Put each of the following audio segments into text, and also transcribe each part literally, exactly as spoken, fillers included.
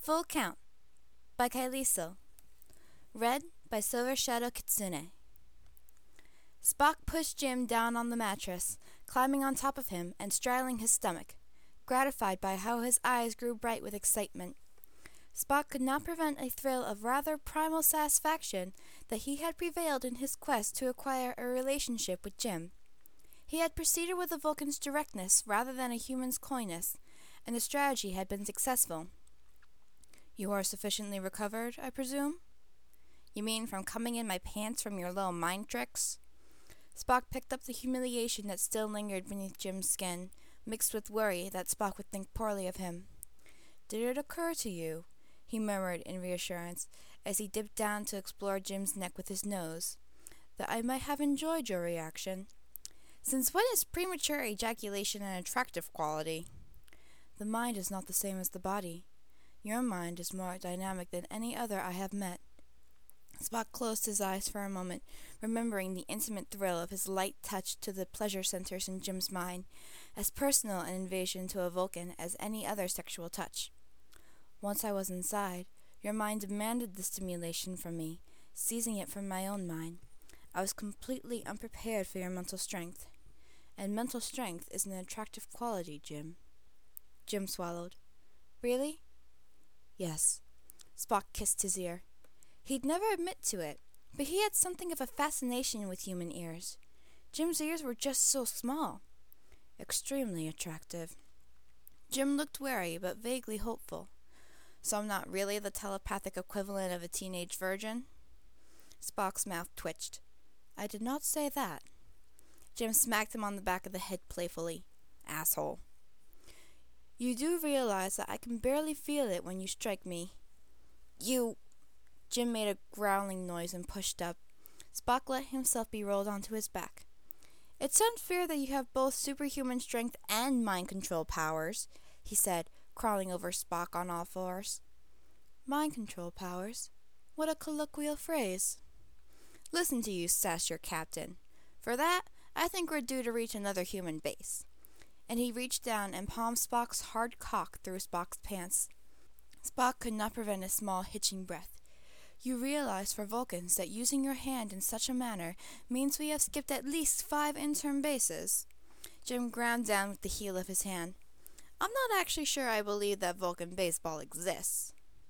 Full Count by Kailiso. Read by Silver Shadow Kitsune. Spock pushed Jim down on the mattress, climbing on top of him and straddling his stomach, gratified by how his eyes grew bright with excitement. Spock could not prevent a thrill of rather primal satisfaction that he had prevailed in his quest to acquire a relationship with Jim. He had proceeded with a Vulcan's directness rather than a human's coyness, and the strategy had been successful. "You are sufficiently recovered, I presume?" "You mean from coming in my pants from your little mind tricks?" Spock picked up the humiliation that still lingered beneath Jim's skin, mixed with worry that Spock would think poorly of him. "Did it occur to you," he murmured in reassurance, as he dipped down to explore Jim's neck with his nose, "that I might have enjoyed your reaction? Since when is premature ejaculation an attractive quality?" "The mind is not the same as the body. Your mind is more dynamic than any other I have met." Spock closed his eyes for a moment, remembering the intimate thrill of his light touch to the pleasure centers in Jim's mind, as personal an invasion to a Vulcan as any other sexual touch. "Once I was inside, your mind demanded the stimulation from me, seizing it from my own mind. I was completely unprepared for your mental strength. And mental strength is an attractive quality, Jim." Jim swallowed. "Really?" "Yes." Spock kissed his ear. He'd never admit to it, but he had something of a fascination with human ears. Jim's ears were just so small. "Extremely attractive." Jim looked wary, but vaguely hopeful. "So I'm not really the telepathic equivalent of a teenage virgin?" Spock's mouth twitched. "I did not say that." Jim smacked him on the back of the head playfully. "Asshole." "You do realize that I can barely feel it when you strike me." "You..." Jim made a growling noise and pushed up. Spock let himself be rolled onto his back. "It's unfair that you have both superhuman strength and mind control powers," he said, crawling over Spock on all fours. "Mind control powers? What a colloquial phrase." "Listen to you sass your captain. For that, I think we're due to reach another human base." And he reached down and palmed Spock's hard cock through Spock's pants. Spock could not prevent a small hitching breath. "You realize for Vulcans that using your hand in such a manner means we have skipped at least five intern bases." Jim ground down with the heel of his hand. "I'm not actually sure I believe that Vulcan baseball exists."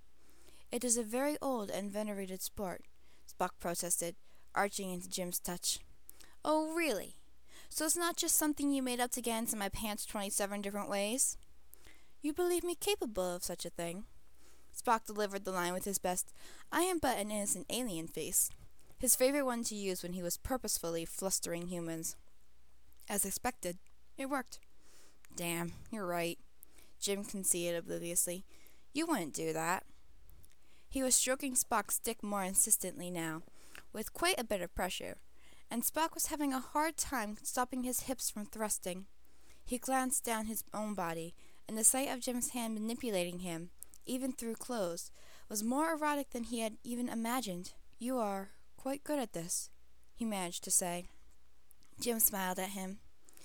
"It is a very old and venerated sport," Spock protested, arching into Jim's touch. "Oh, really? So it's not just something you made up to get into my pants twenty-seven different ways?" "You believe me capable of such a thing?" Spock delivered the line with his best "I am but an innocent alien" face, his favorite one to use when he was purposefully flustering humans. As expected, it worked. "Damn, you're right," Jim conceded obliviously. "You wouldn't do that." He was stroking Spock's dick more insistently now, with quite a bit of pressure, and Spock was having a hard time stopping his hips from thrusting. He glanced down his own body, and the sight of Jim's hand manipulating him, even through clothes, was more erotic than he had even imagined. "You are quite good at this," he managed to say. Jim smiled at him.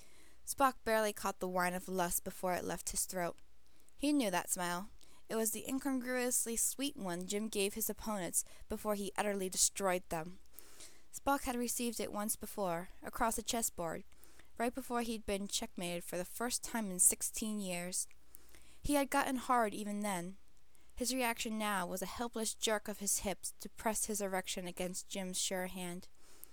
Spock barely caught the whine of lust before it left his throat. He knew that smile. It was the incongruously sweet one Jim gave his opponents before he utterly destroyed them. Spock had received it once before, across a chessboard, right before he'd been checkmated for the first time in sixteen years. He had gotten hard even then. His reaction now was a helpless jerk of his hips to press his erection against Jim's sure hand.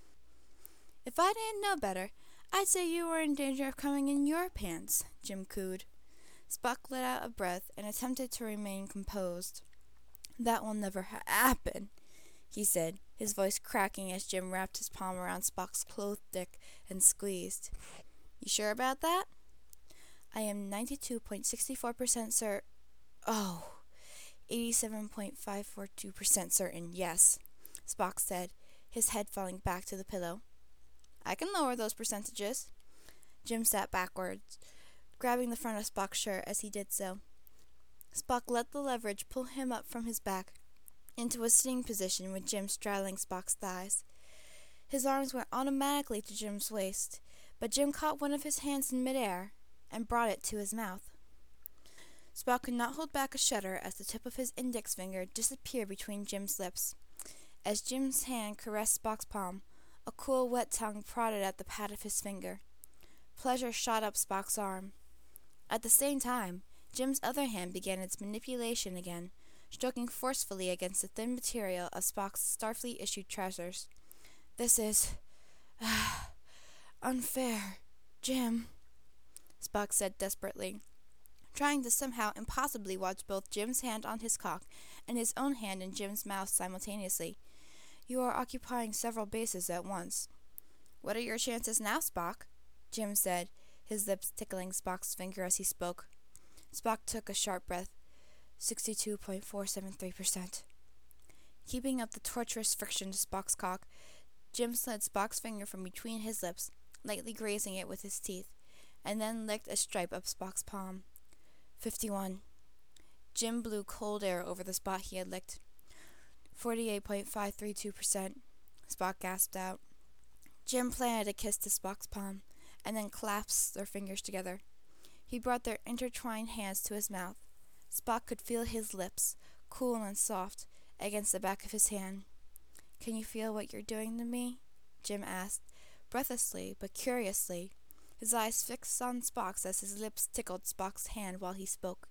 "If I didn't know better, I'd say you were in danger of coming in your pants," Jim cooed. Spock let out a breath and attempted to remain composed. "That will never ha- happen," he said, his voice cracking as Jim wrapped his palm around Spock's clothed dick and squeezed. "You sure about that?" "I am ninety-two point six four percent cer... Oh, eighty-seven point five four two percent certain, yes," Spock said, his head falling back to the pillow. "I can lower those percentages." Jim sat backwards, grabbing the front of Spock's shirt as he did so. Spock let the leverage pull him up from his back into a sitting position with Jim straddling Spock's thighs. His arms went automatically to Jim's waist, but Jim caught one of his hands in midair and brought it to his mouth. Spock could not hold back a shudder as the tip of his index finger disappeared between Jim's lips. As Jim's hand caressed Spock's palm, a cool, wet tongue prodded at the pad of his finger. Pleasure shot up Spock's arm. At the same time, Jim's other hand began its manipulation again, stroking forcefully against the thin material of Spock's Starfleet-issued trousers. "This is... Uh, unfair, Jim," Spock said desperately, trying to somehow impossibly watch both Jim's hand on his cock and his own hand in Jim's mouth simultaneously. "You are occupying several bases at once." "What are your chances now, Spock?" Jim said, his lips tickling Spock's finger as he spoke. Spock took a sharp breath. sixty-two point four seven three percent. Keeping up the torturous friction to Spock's cock, Jim slid Spock's finger from between his lips, lightly grazing it with his teeth, and then licked a stripe up Spock's palm. fifty-one. Jim blew cold air over the spot he had licked. forty-eight point five three two percent. Spock gasped out. Jim planted a kiss to Spock's palm, and then clasped their fingers together. He brought their intertwined hands to his mouth. Spock could feel his lips, cool and soft, against the back of his hand. "Can you feel what you're doing to me?" Jim asked, breathlessly but curiously, his eyes fixed on Spock's as his lips tickled Spock's hand while he spoke.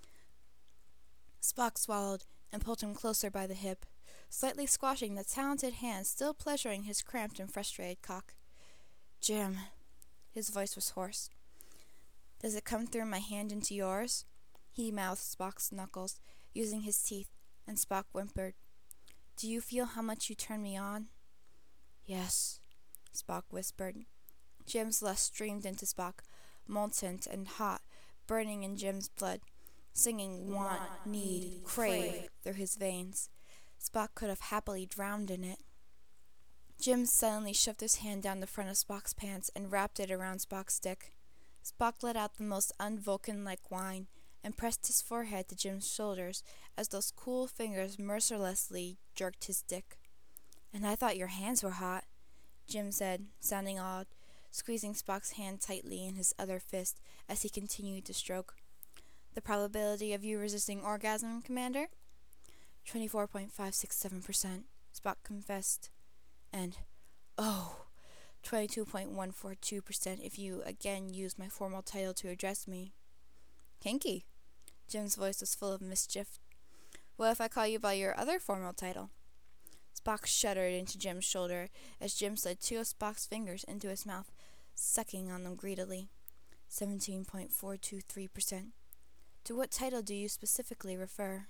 Spock swallowed and pulled him closer by the hip, slightly squashing the talented hand still pleasuring his cramped and frustrated cock. "Jim," his voice was hoarse. "Does it come through my hand into yours?" He mouthed Spock's knuckles, using his teeth, and Spock whimpered. "Do you feel how much you turn me on?" "Yes," Spock whispered. Jim's lust streamed into Spock, molten and hot, burning in Jim's blood, singing want, need, crave through his veins. Spock could have happily drowned in it. Jim suddenly shoved his hand down the front of Spock's pants and wrapped it around Spock's dick. Spock let out the most un-Vulcan-like whine and pressed his forehead to Jim's shoulders as those cool fingers mercilessly jerked his dick. "And I thought your hands were hot," Jim said, sounding awed, squeezing Spock's hand tightly in his other fist as he continued to stroke. "The probability of you resisting orgasm, Commander?" twenty-four point five six seven percent, Spock confessed. And, oh, twenty-two point one four two percent if you again use my formal title to address me. "Kinky." Jim's voice was full of mischief. "What if I call you by your other formal title?" Spock shuddered into Jim's shoulder as Jim slid two of Spock's fingers into his mouth, sucking on them greedily. seventeen point four two three percent. "To what title do you specifically refer?"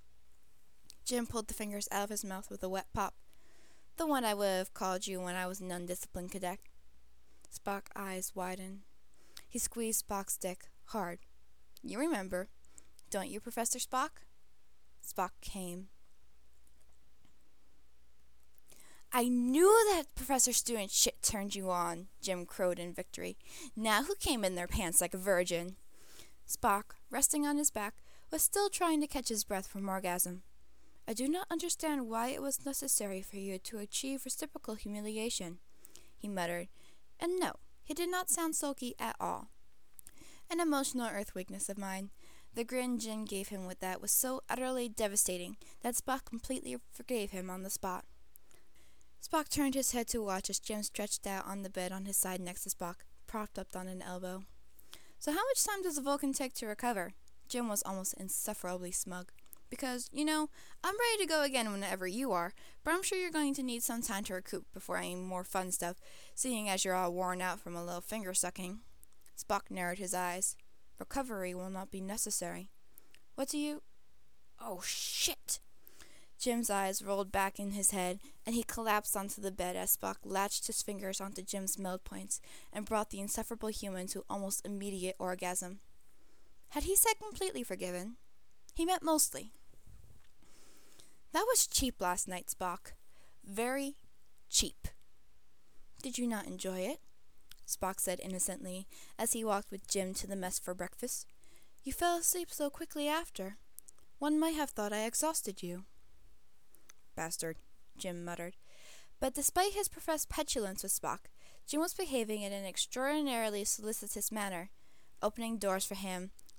Jim pulled the fingers out of his mouth with a wet pop. "The one I would have called you when I was an undisciplined cadet." Spock's eyes widened. He squeezed Spock's dick hard. "You remember, don't you, Professor Spock?" Spock came. "I knew that Professor Student shit turned you on," Jim crowed in victory. "Now who came in their pants like a virgin?" Spock, resting on his back, was still trying to catch his breath from orgasm. "I do not understand why it was necessary for you to achieve reciprocal humiliation," he muttered, and no, he did not sound sulky at all. "An emotional earth weakness of mine." The grin Jim gave him with that was so utterly devastating that Spock completely forgave him on the spot. Spock turned his head to watch as Jim stretched out on the bed on his side next to Spock, propped up on an elbow. "So how much time does a Vulcan take to recover?" Jim was almost insufferably smug. "Because, you know, I'm ready to go again whenever you are, but I'm sure you're going to need some time to recoup before any more fun stuff, seeing as you're all worn out from a little finger sucking." Spock narrowed his eyes. "Recovery will not be necessary." "What do you... Oh, shit!" Jim's eyes rolled back in his head, and he collapsed onto the bed as Spock latched his fingers onto Jim's meld points and brought the insufferable human to almost immediate orgasm. Had he said completely forgiven? He meant mostly. "That was cheap last night, Spock. Very cheap." "Did you not enjoy it?" Spock said innocently as he walked with Jim to the mess for breakfast. "You fell asleep so quickly after. One might have thought I exhausted you." "Bastard," Jim muttered. But despite his professed petulance with Spock, Jim was behaving in an extraordinarily solicitous manner, opening doors for him,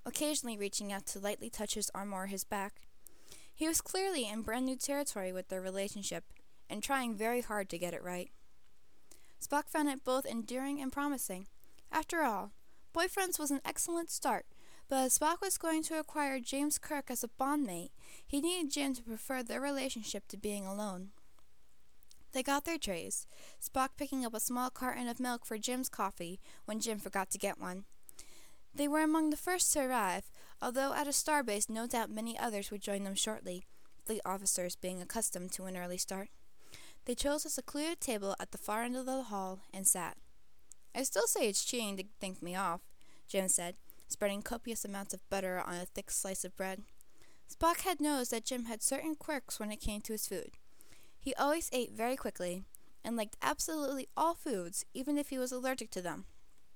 occasionally reaching out to lightly touch his arm or his back. He was clearly in brand new territory with their relationship, and trying very hard to get it right. Spock found it both endearing and promising. After all, Boyfriends was an excellent start, but as Spock was going to acquire James Kirk as a bondmate, he needed Jim to prefer their relationship to being alone. They got their trays, Spock picking up a small carton of milk for Jim's coffee when Jim forgot to get one. They were among the first to arrive, although at a starbase no doubt many others would join them shortly, fleet officers being accustomed to an early start. They chose a secluded table at the far end of the hall and sat. "I still say it's cheating to think me off," Jim said, spreading copious amounts of butter on a thick slice of bread. Spock had noticed that Jim had certain quirks when it came to his food. He always ate very quickly, and liked absolutely all foods, even if he was allergic to them.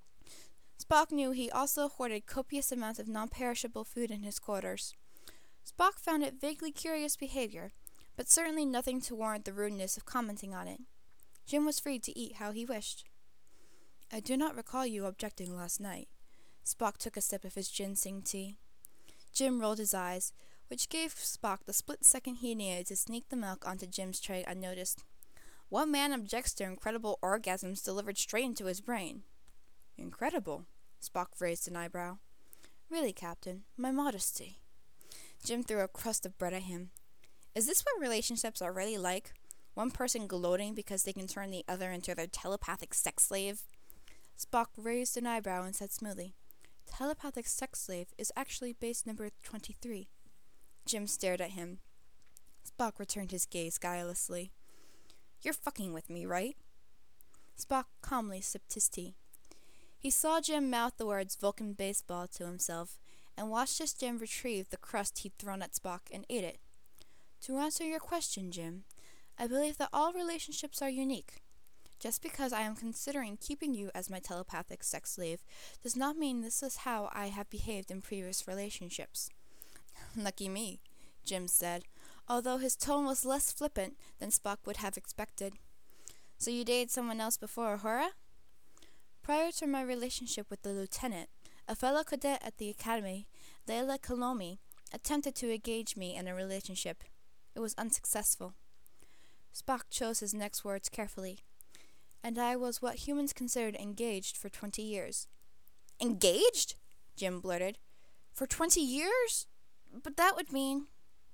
Spock knew he also hoarded copious amounts of non-perishable food in his quarters. Spock found it vaguely curious behavior, but certainly nothing to warrant the rudeness of commenting on it. Jim was free to eat how he wished. "I do not recall you objecting last night." Spock took a sip of his ginseng tea. Jim rolled his eyes, which gave Spock the split second he needed to sneak the milk onto Jim's tray unnoticed. What man objects to incredible orgasms delivered straight into his brain? "Incredible?" Spock raised an eyebrow. "Really, Captain, my modesty." Jim threw a crust of bread at him. "Is this what relationships are really like? One person gloating because they can turn the other into their telepathic sex slave?" Spock raised an eyebrow and said smoothly, "Telepathic sex slave is actually base number twenty-three. Jim stared at him. Spock returned his gaze guilelessly. "You're fucking with me, right?" Spock calmly sipped his tea. He saw Jim mouth the words Vulcan baseball to himself, and watched as Jim retrieved the crust he'd thrown at Spock and ate it. "To answer your question, Jim, I believe that all relationships are unique. Just because I am considering keeping you as my telepathic sex slave does not mean this is how I have behaved in previous relationships." "Lucky me," Jim said, although his tone was less flippant than Spock would have expected. "So you dated someone else before Uhura?" "Prior to my relationship with the lieutenant, a fellow cadet at the academy, Leila Kalomi, attempted to engage me in a relationship. It was unsuccessful." Spock chose his next words carefully. "And I was what humans considered engaged for twenty years. "Engaged?" Jim blurted. "For twenty years? But that would mean—"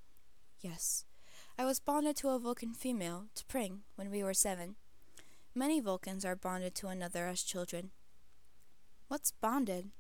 "Yes. I was bonded to a Vulcan female, T'Pring, when we were seven. Many Vulcans are bonded to another as children." "What's bonded?"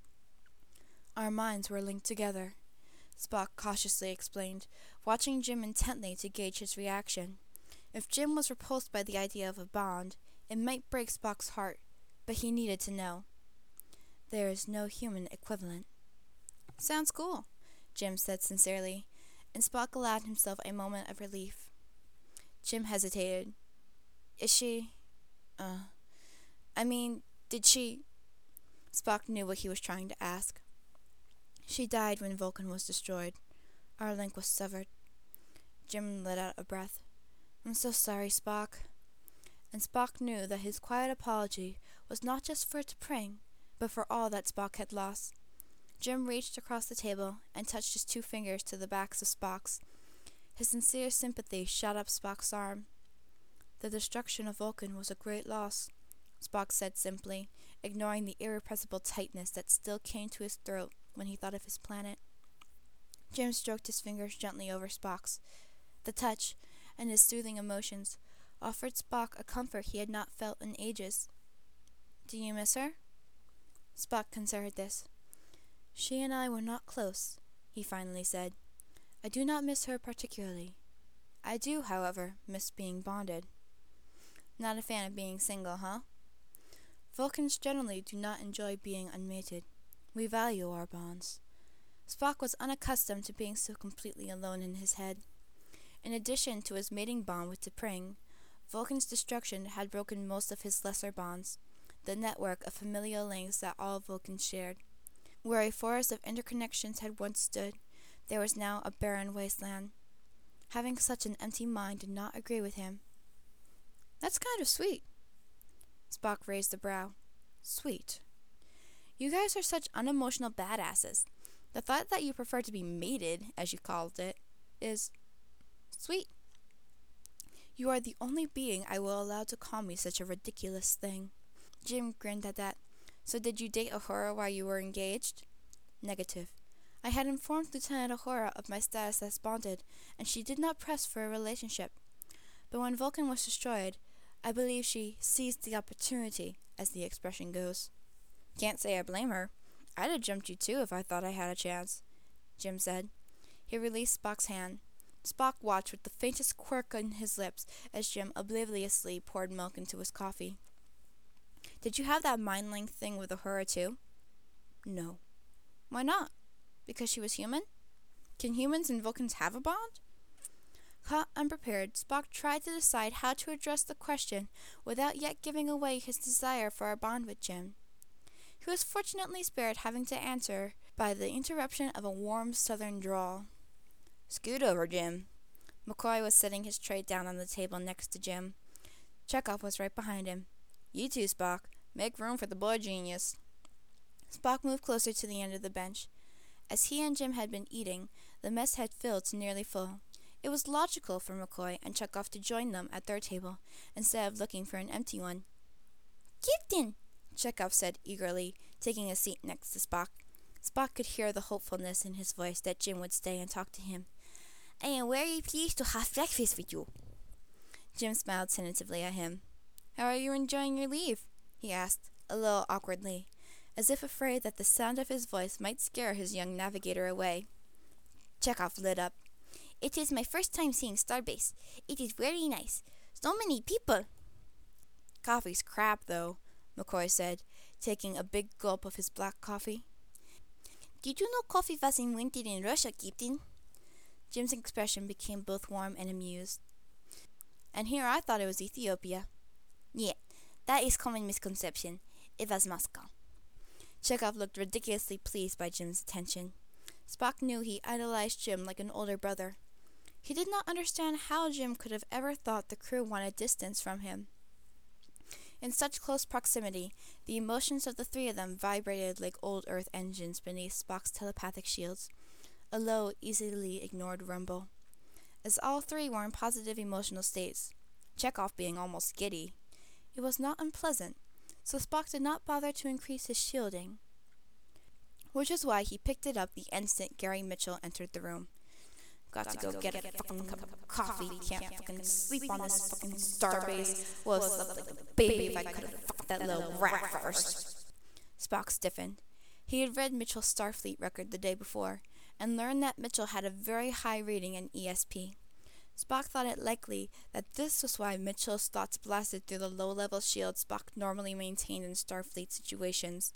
"Our minds were linked together," Spock cautiously explained, watching Jim intently to gauge his reaction. If Jim was repulsed by the idea of a bond, it might break Spock's heart, but he needed to know. "There is no human equivalent." "Sounds cool," Jim said sincerely, and Spock allowed himself a moment of relief. Jim hesitated. "Is she... uh... I mean, did she..." Spock knew what he was trying to ask. "She died when Vulcan was destroyed. Our link was severed." Jim let out a breath. "I'm so sorry, Spock." And Spock knew that his quiet apology was not just for T'Pring, but for all that Spock had lost. Jim reached across the table and touched his two fingers to the backs of Spock's. His sincere sympathy shot up Spock's arm. "The destruction of Vulcan was a great loss," Spock said simply, ignoring the irrepressible tightness that still came to his throat when he thought of his planet. Jim stroked his fingers gently over Spock's. The touch, and his soothing emotions, offered Spock a comfort he had not felt in ages. "Do you miss her?" Spock considered this. "She and I were not close," he finally said. "I do not miss her particularly. I do, however, miss being bonded." "Not a fan of being single, huh?" "Vulcans generally do not enjoy being unmated. We value our bonds." Spock was unaccustomed to being so completely alone in his head. In addition to his mating bond with T'Pring, Vulcan's destruction had broken most of his lesser bonds, the network of familial links that all Vulcans shared. Where a forest of interconnections had once stood, there was now a barren wasteland. Having such an empty mind did not agree with him. "That's kind of sweet." Spock raised a brow. "Sweet. You guys are such unemotional badasses. The thought that you prefer to be mated, as you called it, is sweet. You are the only being I will allow to call me such a ridiculous thing. Jim grinned at that. So did you date Uhura while you were engaged? Negative. I had informed Lieutenant Uhura of my status as bonded, and she did not press for a relationship. But when Vulcan was destroyed, I believe she seized the opportunity, as the expression goes. Can't say I blame her. I'd have jumped you too if I thought I had a chance, Jim said. He released Spock's hand. Spock watched with the faintest quirk on his lips as Jim obliviously poured milk into his coffee. Did you have that mind-link thing with Uhura too? No. Why not? Because she was human? Can humans and Vulcans have a bond? Caught unprepared, Spock tried to decide how to address the question without yet giving away his desire for a bond with Jim. He was fortunately spared having to answer by the interruption of a warm southern drawl. Scoot over, Jim. McCoy was setting his tray down on the table next to Jim. Chekhov was right behind him. You too, Spock. Make room for the boy genius. Spock moved closer to the end of the bench. As he and Jim had been eating, the mess had filled to nearly full. It was logical for McCoy and Chekhov to join them at their table, instead of looking for an empty one. Captain, Chekhov said eagerly, taking a seat next to Spock. Spock could hear the hopefulness in his voice that Jim would stay and talk to him. I am very pleased to have breakfast with you. Jim smiled tentatively at him. How are you enjoying your leave? He asked, a little awkwardly, as if afraid that the sound of his voice might scare his young navigator away. Chekhov lit up. It is my first time seeing Starbase. It is very nice. So many people. Coffee's crap, though, McCoy said, taking a big gulp of his black coffee. Did you know coffee was invented in Russia, Captain? Jim's expression became both warm and amused. And here I thought it was Ethiopia. Yeah, that is common misconception. It was Moscow. Chekhov looked ridiculously pleased by Jim's attention. Spock knew he idolized Jim like an older brother. He did not understand how Jim could have ever thought the crew wanted distance from him. In such close proximity, the emotions of the three of them vibrated like old Earth engines beneath Spock's telepathic shields, a low, easily ignored rumble. As all three were in positive emotional states, Chekhov being almost giddy, it was not unpleasant, so Spock did not bother to increase his shielding, which is why he picked it up the instant Gary Mitchell entered the room. Got, Got to go, to go get, get a fucking cup of coffee. coffee. Can't, Can't fucking sleep on this fucking starbase. Well, slept like a baby if I could have fucked that little rat first. Spock stiffened. He had read Mitchell's Starfleet record the day before, and learned that Mitchell had a very high rating in E S P. Spock thought it likely that this was why Mitchell's thoughts blasted through the low-level shield Spock normally maintained in Starfleet situations.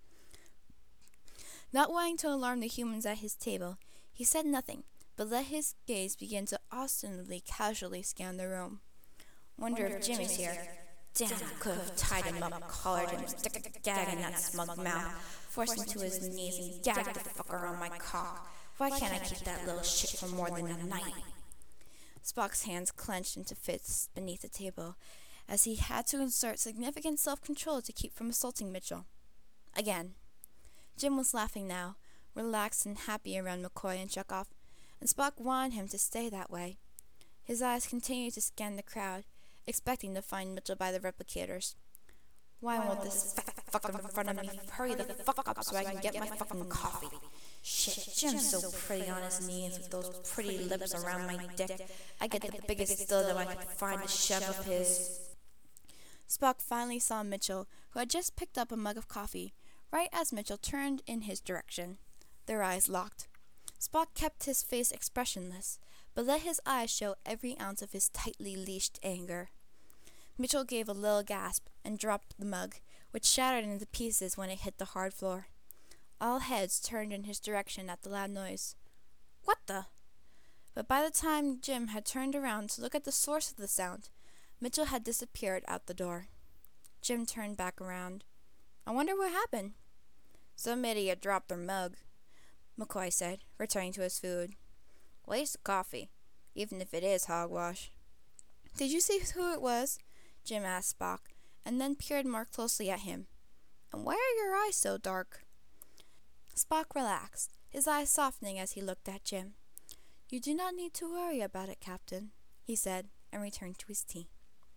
Not wanting to alarm the humans at his table, he said nothing, but let his gaze begin to ostensibly casually scan the room. Wonder, Wonder if Jim is here. Damn, I could have tied him up, collared him, stuck a gag in that smug mouth, forced him to his knees, and gagged the fucker on my cock. Why can't I keep that little shit for more than a night? Spock's hands clenched into fists beneath the table, as he had to exert significant self-control to keep from assaulting Mitchell. Again. Jim was laughing now, relaxed and happy around McCoy and Chekhov, and Spock wanted him to stay that way. His eyes continued to scan the crowd, expecting to find Mitchell by the replicators. Why, Why won't this fat fucker in front of me hurry the fuck up so I can get my fucking coffee? Shit, Jim's so pretty on his knees with those pretty lips around my dick. I get the biggest dildo I could find to shove up his... Spock finally saw Mitchell, who had just picked up a mug of coffee, right as Mitchell turned in his direction. Their eyes locked. Spock kept his face expressionless, but let his eyes show every ounce of his tightly leashed anger. Mitchell gave a little gasp and dropped the mug, which shattered into pieces when it hit the hard floor. All heads turned in his direction at the loud noise. What the? But by the time Jim had turned around to look at the source of the sound, Mitchell had disappeared out the door. Jim turned back around. I wonder what happened. Some idiot dropped their mug, McCoy said, returning to his food. Waste of coffee, even if it is hogwash. Did you see who it was? Jim asked Spock, and then peered more closely at him. And why are your eyes so dark? Spock relaxed, his eyes softening as he looked at Jim. "You do not need to worry about it, Captain," he said, and returned to his tea.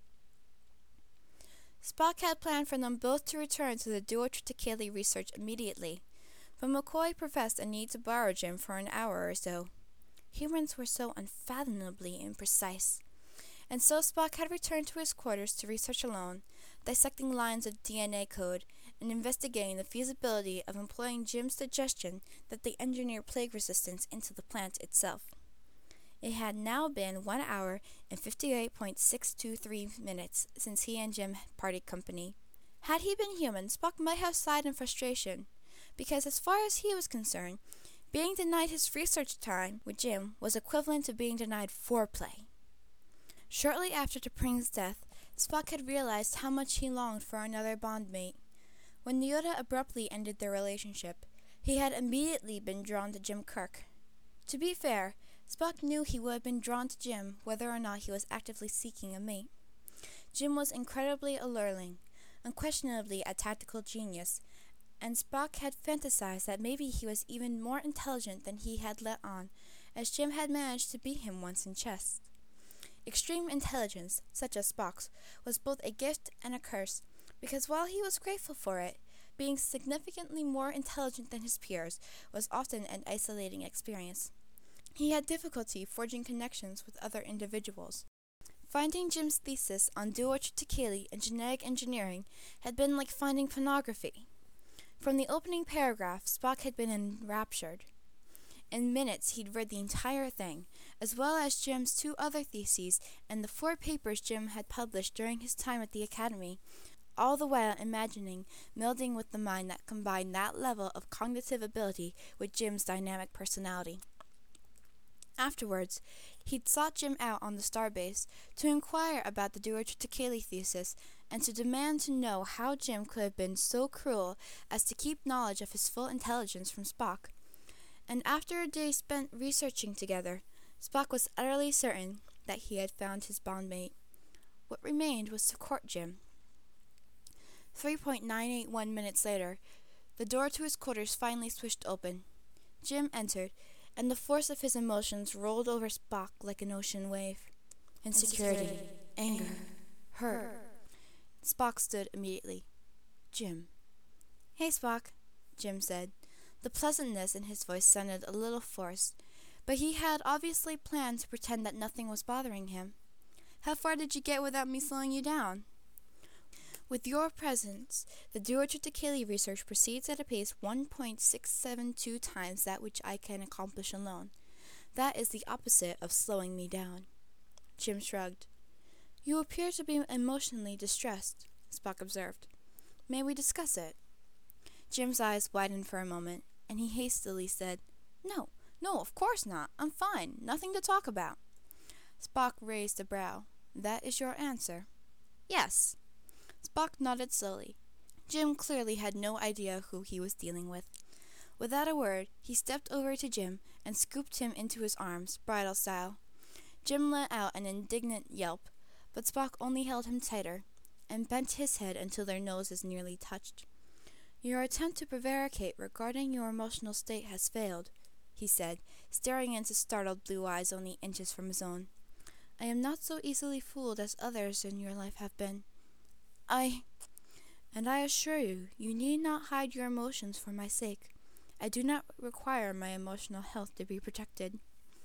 Spock had planned for them both to return to the Duo Triticale research immediately, but McCoy professed a need to borrow Jim for an hour or so. Humans were so unfathomably imprecise. And so Spock had returned to his quarters to research alone, dissecting lines of D N A code and investigating the feasibility of employing Jim's suggestion that they engineer plague resistance into the plant itself. It had now been one hour and fifty-eight point six two three minutes since he and Jim parted company. Had he been human, Spock might have sighed in frustration, because as far as he was concerned, being denied his research time with Jim was equivalent to being denied foreplay. Shortly after T'Pring's death, Spock had realized how much he longed for another bondmate. When Nyota abruptly ended their relationship, he had immediately been drawn to Jim Kirk. To be fair, Spock knew he would have been drawn to Jim whether or not he was actively seeking a mate. Jim was incredibly alluring, unquestionably a tactical genius, and Spock had fantasized that maybe he was even more intelligent than he had let on, as Jim had managed to beat him once in chess. Extreme intelligence, such as Spock's, was both a gift and a curse, because while he was grateful for it, being significantly more intelligent than his peers was often an isolating experience. He had difficulty forging connections with other individuals. Finding Jim's thesis on Duo Triticale and genetic engineering had been like finding pornography. From the opening paragraph, Spock had been enraptured. In minutes, he'd read the entire thing, as well as Jim's two other theses and the four papers Jim had published during his time at the Academy, all the while imagining melding with the mind that combined that level of cognitive ability with Jim's dynamic personality. Afterwards, he'd sought Jim out on the starbase to inquire about the Duo Triticale thesis and to demand to know how Jim could have been so cruel as to keep knowledge of his full intelligence from Spock. And after a day spent researching together, Spock was utterly certain that he had found his bondmate. What remained was to court Jim. three point nine eight one minutes later, the door to his quarters finally swished open. Jim entered, and the force of his emotions rolled over Spock like an ocean wave. Insecurity, anger, hurt. Spock stood immediately. "Jim." "Hey, Spock," Jim said. The pleasantness in his voice sounded a little forced, but he had obviously planned to pretend that nothing was bothering him. "How far did you get without me slowing you down?" "With your presence, the Duo Triticale research proceeds at a pace one point six seven two times that which I can accomplish alone. That is the opposite of slowing me down." Jim shrugged. "You appear to be emotionally distressed," Spock observed. "May we discuss it?" Jim's eyes widened for a moment, and he hastily said, "No, no, of course not. I'm fine. Nothing to talk about." Spock raised a brow. "That is your answer?" "Yes." Spock nodded slowly. Jim clearly had no idea who he was dealing with. Without a word, he stepped over to Jim and scooped him into his arms, bridal style. Jim let out an indignant yelp, but Spock only held him tighter, and bent his head until their noses nearly touched. "Your attempt to prevaricate regarding your emotional state has failed," he said, staring into startled blue eyes only inches from his own. "I am not so easily fooled as others in your life have been. I... And I assure you, you need not hide your emotions for my sake. I do not require my emotional health to be protected."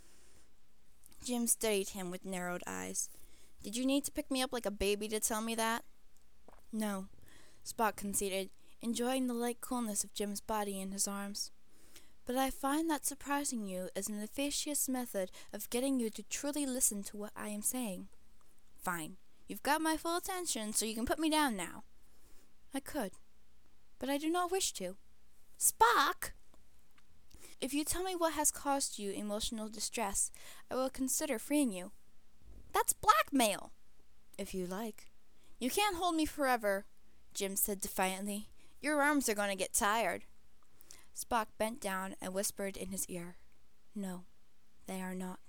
Jim studied him with narrowed eyes. "Did you need to pick me up like a baby to tell me that?" "No," Spock conceded, enjoying the light coolness of Jim's body in his arms. "But I find that surprising you is an efficacious method of getting you to truly listen to what I am saying." "Fine. You've got my full attention, so you can put me down now." "I could, but I do not wish to." "Spock!" "If you tell me what has caused you emotional distress, I will consider freeing you." "That's blackmail." "If you like." "You can't hold me forever," Jim said defiantly. "Your arms are going to get tired." Spock bent down and whispered in his ear, "No, they are not."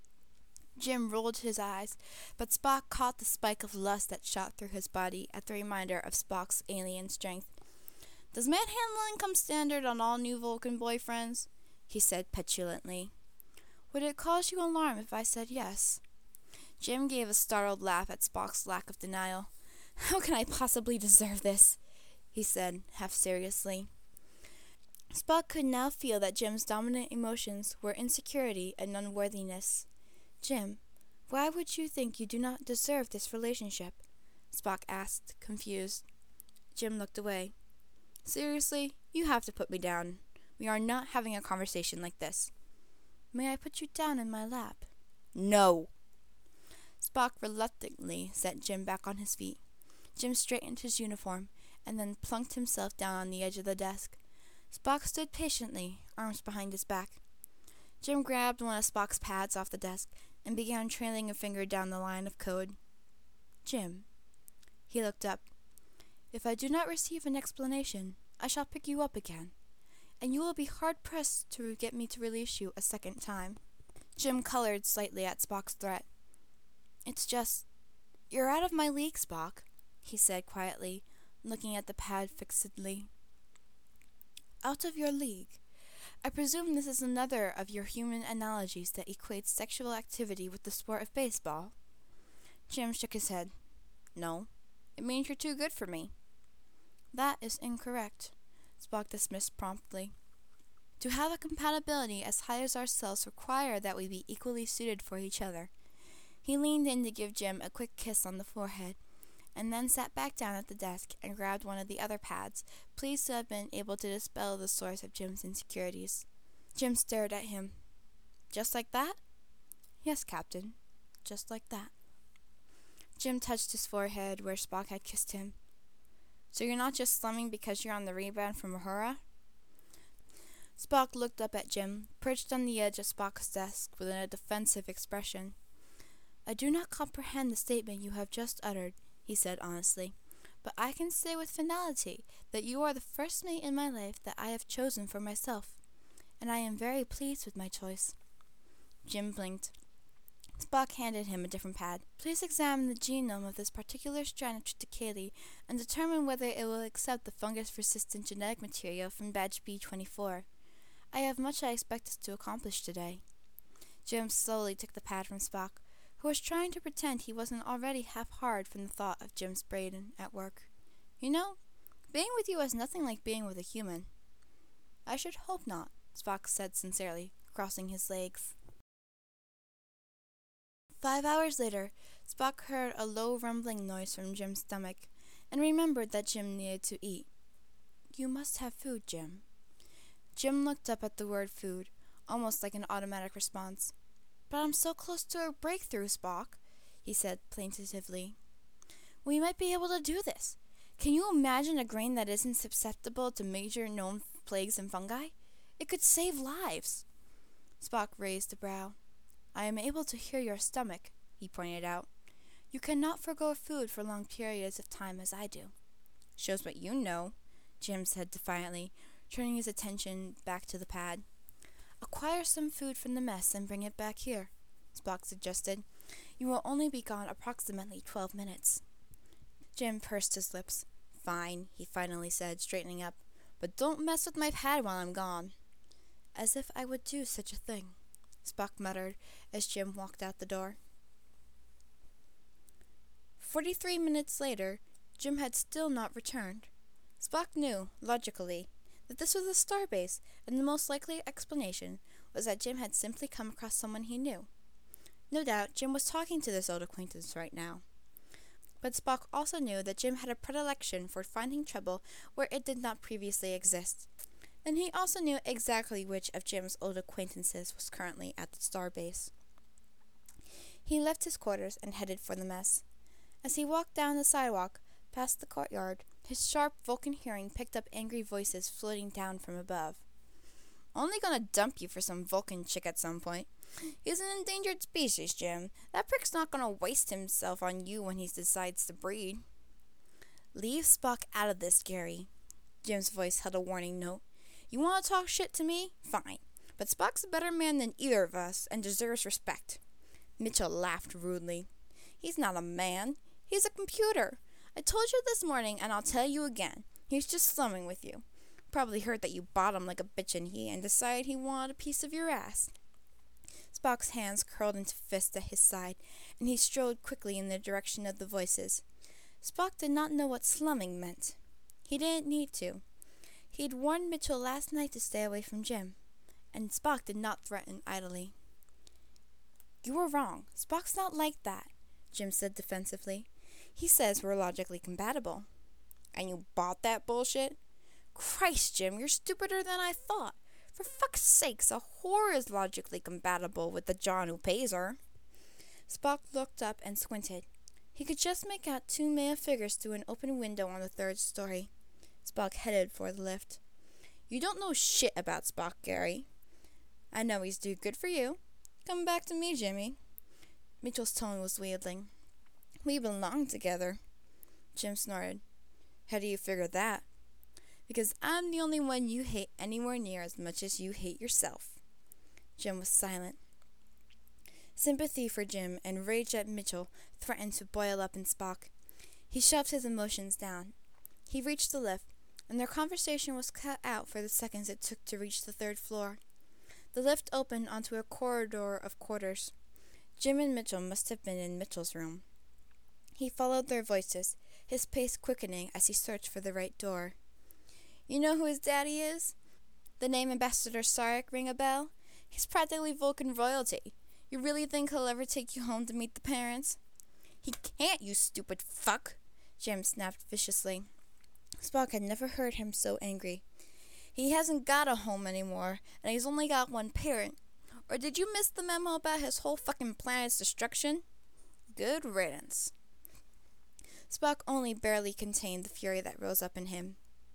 Jim rolled his eyes, but Spock caught the spike of lust that shot through his body at the reminder of Spock's alien strength. "Does manhandling come standard on all new Vulcan boyfriends?" he said petulantly. Would it cause you alarm if I said yes? Jim gave a startled laugh at Spock's lack of denial. How can I possibly deserve this? He said, half seriously. Spock could now feel that Jim's dominant emotions were insecurity and unworthiness. Jim, why would you think you do not deserve this relationship? Spock asked, confused. Jim looked away. Seriously, you have to put me down. We are not having a conversation like this. May I put you down in my lap? No! Spock reluctantly set Jim back on his feet. Jim straightened his uniform and then plunked himself down on the edge of the desk. Spock stood patiently, arms behind his back. Jim grabbed one of Spock's pads off the desk and began trailing a finger down the line of code. Jim. He looked up. If I do not receive an explanation, I shall pick you up again, and you will be hard-pressed to get me to release you a second time. Jim colored slightly at Spock's threat. It's just, you're out of my league, Spock, he said quietly, looking at the pad fixedly. Out of your league. I presume this is another of your human analogies that equates sexual activity with the sport of baseball. Jim shook his head. No, it means you're too good for me. That is incorrect, Spock dismissed promptly. To have a compatibility as high as ourselves require that we be equally suited for each other. He leaned in to give Jim a quick kiss on the forehead, and then sat back down at the desk and grabbed one of the other pads, pleased to have been able to dispel the source of Jim's insecurities. Jim stared at him. Just like that? Yes, Captain. Just like that. Jim touched his forehead where Spock had kissed him. So you're not just slumming because you're on the rebound from Uhura? Spock looked up at Jim, perched on the edge of Spock's desk with a defensive expression. I do not comprehend the statement you have just uttered, he said honestly, but I can say with finality that you are the first mate in my life that I have chosen for myself, and I am very pleased with my choice. Jim blinked. Spock handed him a different pad. Please examine the genome of this particular strand of triticale and determine whether it will accept the fungus-resistant genetic material from badge B twenty-four. I have much I expect us to accomplish today. Jim slowly took the pad from Spock, who was trying to pretend he wasn't already half-hard from the thought of Jim's brain at work. You know, being with you is nothing like being with a human. I should hope not, Spock said sincerely, crossing his legs. Five hours later, Spock heard a low rumbling noise from Jim's stomach, and remembered that Jim needed to eat. You must have food, Jim. Jim looked up at the word food, almost like an automatic response. But I'm so close to a breakthrough, Spock, he said plaintively. We might be able to do this. Can you imagine a grain that isn't susceptible to major known plagues and fungi? It could save lives. Spock raised a brow. I am able to hear your stomach, he pointed out. You cannot forego food for long periods of time as I do. Shows what you know, Jim said defiantly, turning his attention back to the pad. Acquire some food from the mess and bring it back here, Spock suggested. You will only be gone approximately twelve minutes. Jim pursed his lips. Fine, he finally said, straightening up. But don't mess with my pad while I'm gone. As if I would do such a thing, Spock muttered as Jim walked out the door. Forty-three minutes later, Jim had still not returned. Spock knew, logically, that this was a starbase, and the most likely explanation was that Jim had simply come across someone he knew. No doubt, Jim was talking to this old acquaintance right now. But Spock also knew that Jim had a predilection for finding trouble where it did not previously exist. And he also knew exactly which of Jim's old acquaintances was currently at the starbase. He left his quarters and headed for the mess. As he walked down the sidewalk, past the courtyard, his sharp Vulcan hearing picked up angry voices floating down from above. Only gonna dump you for some Vulcan chick at some point. He's an endangered species, Jim. That prick's not gonna waste himself on you when he decides to breed. Leave Spock out of this, Gary. Jim's voice held a warning note. You want to talk shit to me? Fine. But Spock's a better man than either of us and deserves respect. Mitchell laughed rudely. He's not a man. He's a computer. I told you this morning, and I'll tell you again. He's just slumming with you. Probably heard that you bought him like a bitchin' he and decided he wanted a piece of your ass. Spock's hands curled into fists at his side, and he strode quickly in the direction of the voices. Spock did not know what slumming meant. He didn't need to. He'd warned Mitchell last night to stay away from Jim, and Spock did not threaten idly. You were wrong. Spock's not like that, Jim said defensively. He says we're logically compatible. And you bought that bullshit? Christ, Jim, you're stupider than I thought. For fuck's sakes, a whore is logically compatible with the John who pays her. Spock looked up and squinted. He could just make out two male figures through an open window on the third story. Spock headed for the lift. You don't know shit about Spock, Gary. I know he's too good for you. Come back to me, Jimmy. Mitchell's tone was wheedling. We belong together. Jim snorted. How do you figure that? Because I'm the only one you hate anywhere near as much as you hate yourself. Jim was silent. Sympathy for Jim and rage at Mitchell threatened to boil up in Spock. He shoved his emotions down. He reached the lift, and their conversation was cut out for the seconds it took to reach the third floor. The lift opened onto a corridor of quarters. Jim and Mitchell must have been in Mitchell's room. He followed their voices, his pace quickening as he searched for the right door. You know who his daddy is? The name Ambassador Sarek ring a bell? He's practically Vulcan royalty. You really think he'll ever take you home to meet the parents? He can't, you stupid fuck, Jim snapped viciously. Spock had never heard him so angry. He hasn't got a home anymore, and he's only got one parent. Or did you miss the memo about his whole fucking planet's destruction? Good riddance. Spock only barely contained the fury that rose up in him.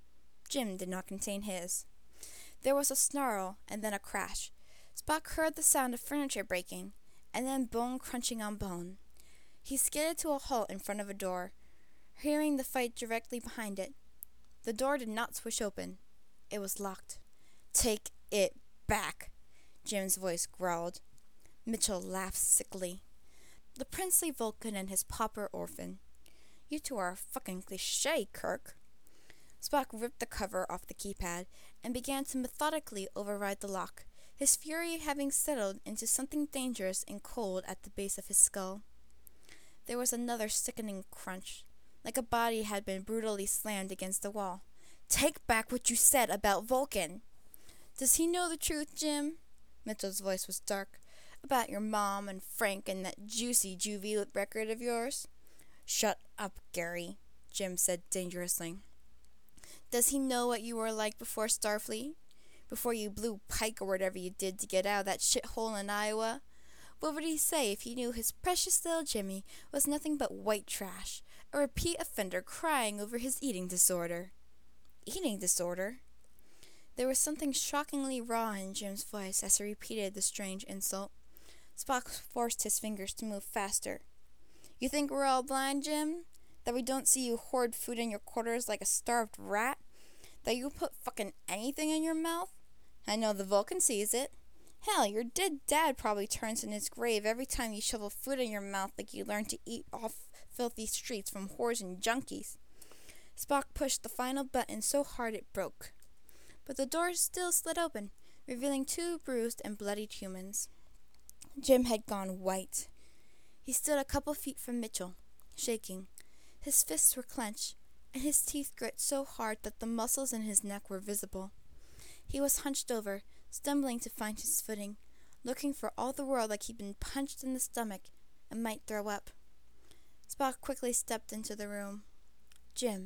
Jim did not contain his. There was a snarl, and then a crash. Spock heard the sound of furniture breaking, and then bone crunching on bone. He skidded to a halt in front of a door, hearing the fight directly behind it. The door did not swish open. It was locked. Take it back, Jim's voice growled. Mitchell laughed sickly. The princely Vulcan and his pauper orphan. You two are a fucking cliché, Kirk. Spock ripped the cover off the keypad and began to methodically override the lock, his fury having settled into something dangerous and cold at the base of his skull. There was another sickening crunch, like a body had been brutally slammed against the wall. Take back what you said about Vulcan. Does he know the truth, Jim? Mitchell's voice was dark. About your mom and Frank and that juicy juvie record of yours? Shut up, Gary, Jim said dangerously. Does he know what you were like before Starfleet? Before you blew Pike or whatever you did to get out of that shithole in Iowa? What would he say if he knew his precious little Jimmy was nothing but white trash, a repeat offender crying over his eating disorder? Eating disorder? There was something shockingly raw in Jim's voice as he repeated the strange insult. Spock forced his fingers to move faster. You think we're all blind, Jim? That we don't see you hoard food in your quarters like a starved rat? That you put fucking anything in your mouth? I know the Vulcan sees it. Hell, your dead dad probably turns in his grave every time you shovel food in your mouth like you learned to eat off filthy streets from whores and junkies. Spock pushed the final button so hard it broke. But the door still slid open, revealing two bruised and bloodied humans. Jim had gone white. He stood a couple feet from Mitchell, shaking. His fists were clenched, and his teeth grit so hard that the muscles in his neck were visible. He was hunched over, stumbling to find his footing, looking for all the world like he'd been punched in the stomach and might throw up. Spock quickly stepped into the room. Jim.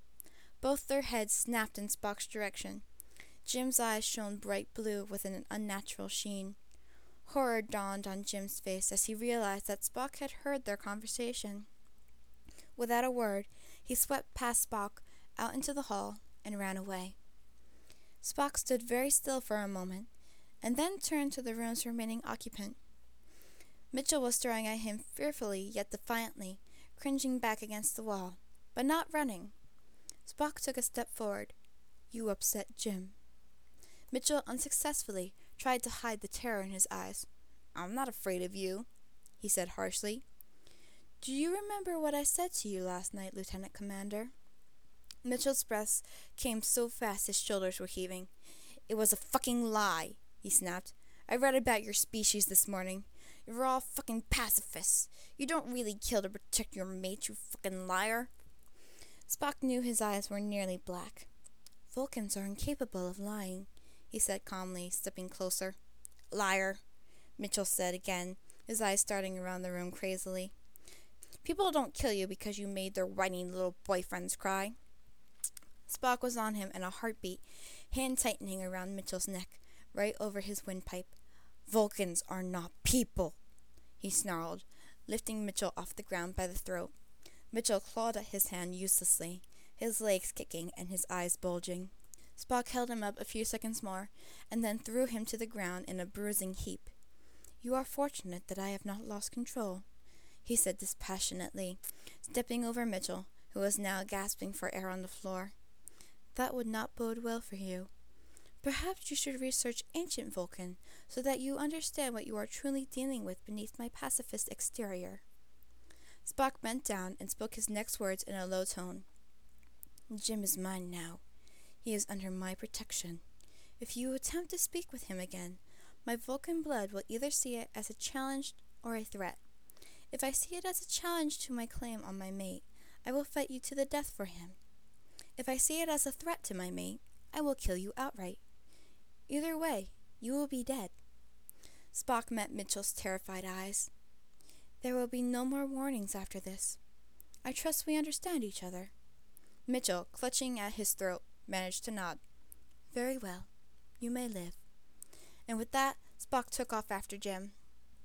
Both their heads snapped in Spock's direction. Jim's eyes shone bright blue with an unnatural sheen. Horror dawned on Jim's face as he realized that Spock had heard their conversation. Without a word, he swept past Spock, out into the hall, and ran away. Spock stood very still for a moment, and then turned to the room's remaining occupant. Mitchell was staring at him fearfully yet defiantly, cringing back against the wall, but not running. Spock took a step forward. You upset Jim. Mitchell unsuccessfully tried to hide the terror in his eyes. I'm not afraid of you, he said harshly. Do you remember what I said to you last night, Lieutenant Commander? Mitchell's breath came so fast his shoulders were heaving. "It was a fucking lie," he snapped. "I read about your species this morning. You're all fucking pacifists. You don't really kill to protect your mates, you fucking liar." Spock knew his eyes were nearly black. "Vulcans are incapable of lying," he said calmly, stepping closer. "Liar," Mitchell said again, his eyes starting around the room crazily. "People don't kill you because you made their whiny little boyfriends cry." Spock was on him in a heartbeat, hand tightening around Mitchell's neck, right over his windpipe. "Vulcans are not people," he snarled, lifting Mitchell off the ground by the throat. Mitchell clawed at his hand uselessly, his legs kicking and his eyes bulging. Spock held him up a few seconds more, and then threw him to the ground in a bruising heap. "You are fortunate that I have not lost control," he said dispassionately, stepping over Mitchell, who was now gasping for air on the floor. "That would not bode well for you. Perhaps you should research ancient Vulcan, so that you understand what you are truly dealing with beneath my pacifist exterior." Spock bent down and spoke his next words in a low tone. "Jim is mine now. He is under my protection. If you attempt to speak with him again, my Vulcan blood will either see it as a challenge or a threat. If I see it as a challenge to my claim on my mate, I will fight you to the death for him. If I see it as a threat to my mate, I will kill you outright. Either way, you will be dead." Spock met Mitchell's terrified eyes. "There will be no more warnings after this. I trust we understand each other." Mitchell, clutching at his throat, managed to nod. "Very well. You may live." And with that, Spock took off after Jim.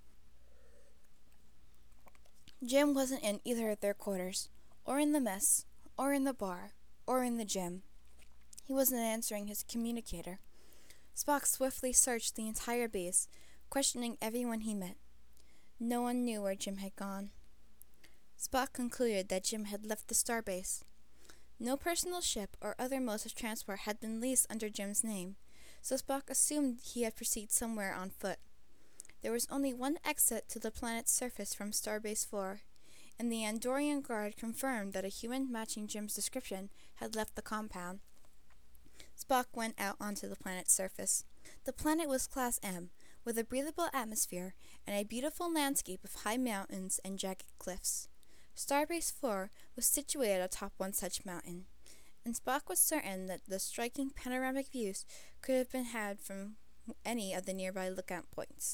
Jim wasn't in either of their quarters, or in the mess, or in the bar, or in the gym. He wasn't answering his communicator. Spock swiftly searched the entire base, questioning everyone he met. No one knew where Jim had gone. Spock concluded that Jim had left the starbase. No personal ship or other modes of transport had been leased under Jim's name, so Spock assumed he had proceeded somewhere on foot. There was only one exit to the planet's surface from Starbase four, and the Andorian guard confirmed that a human matching Jim's description had left the compound. Spock went out onto the planet's surface. The planet was Class M, with a breathable atmosphere and a beautiful landscape of high mountains and jagged cliffs. Starbase four was situated atop one such mountain, and Spock was certain that the striking panoramic views could have been had from any of the nearby lookout points.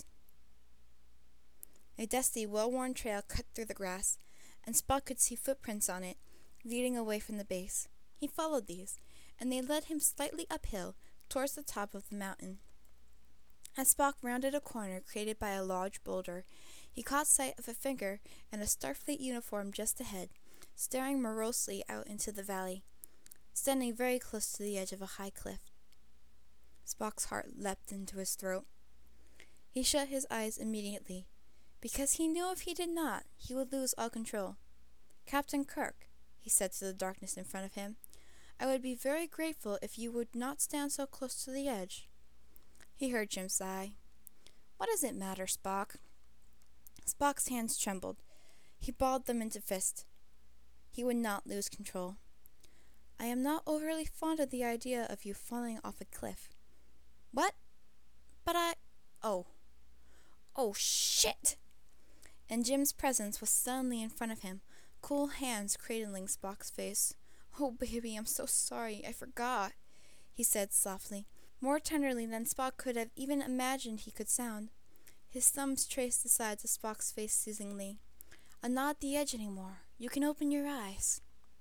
A dusty, well-worn trail cut through the grass, and Spock could see footprints on it, leading away from the base. He followed these, and they led him slightly uphill towards the top of the mountain. As Spock rounded a corner created by a large boulder, he caught sight of a figure in a Starfleet uniform just ahead, staring morosely out into the valley, standing very close to the edge of a high cliff. Spock's heart leapt into his throat. He shut his eyes immediately, because he knew if he did not, he would lose all control. "Captain Kirk," he said to the darkness in front of him, "I would be very grateful if you would not stand so close to the edge." He heard Jim sigh. "What does it matter, Spock?" Spock's hands trembled. He balled them into fists. He would not lose control. "I am not overly fond of the idea of you falling off a cliff." "What? But I... Oh. Oh, shit!" And Jim's presence was suddenly in front of him, cool hands cradling Spock's face. "Oh, baby, I'm so sorry. I forgot," he said softly, more tenderly than Spock could have even imagined he could sound. His thumbs traced the sides of Spock's face soothingly. "I'm not at the edge anymore. You can open your eyes."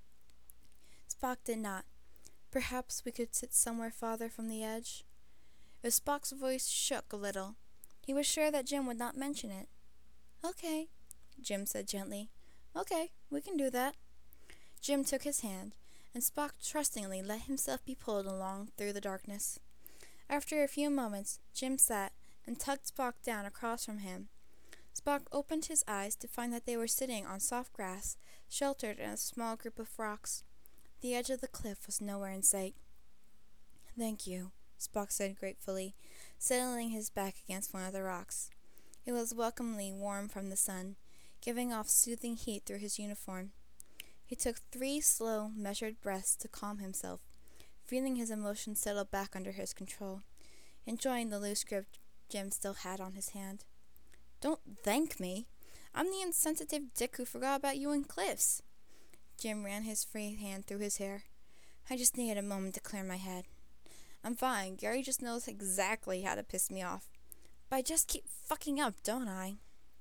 Spock did not. "Perhaps we could sit somewhere farther from the edge?" If Spock's voice shook a little, he was sure that Jim would not mention it. "Okay," Jim said gently. "Okay, we can do that." Jim took his hand, and Spock trustingly let himself be pulled along through the darkness. After a few moments, Jim sat and tugged Spock down across from him. Spock opened his eyes to find that they were sitting on soft grass, sheltered in a small group of rocks. The edge of the cliff was nowhere in sight. "Thank you," Spock said gratefully, settling his back against one of the rocks. It was welcomingly warm from the sun, giving off soothing heat through his uniform. He took three slow, measured breaths to calm himself, feeling his emotions settle back under his control, enjoying the loose grip Jim still had on his hand. "Don't thank me. I'm the insensitive dick who forgot about you and Cliff's." Jim ran his free hand through his hair. "I just needed a moment to clear my head. I'm fine. Gary just knows exactly how to piss me off. But I just keep fucking up, don't I?"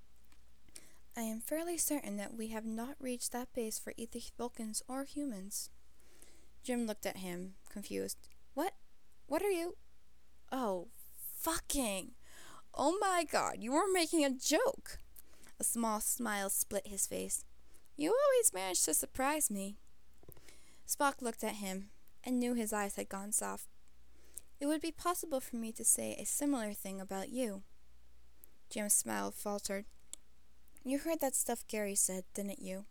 "I am fairly certain that we have not reached that base for either Vulcans or humans." Jim looked at him, confused. What? What are you? "Oh, fucking! Oh my god, you were making a joke!" A small smile split his face. "You always manage to surprise me." Spock looked at him and knew his eyes had gone soft. "It would be possible for me to say a similar thing about you." Jim's smile faltered. "You heard that stuff Gary said, didn't you?"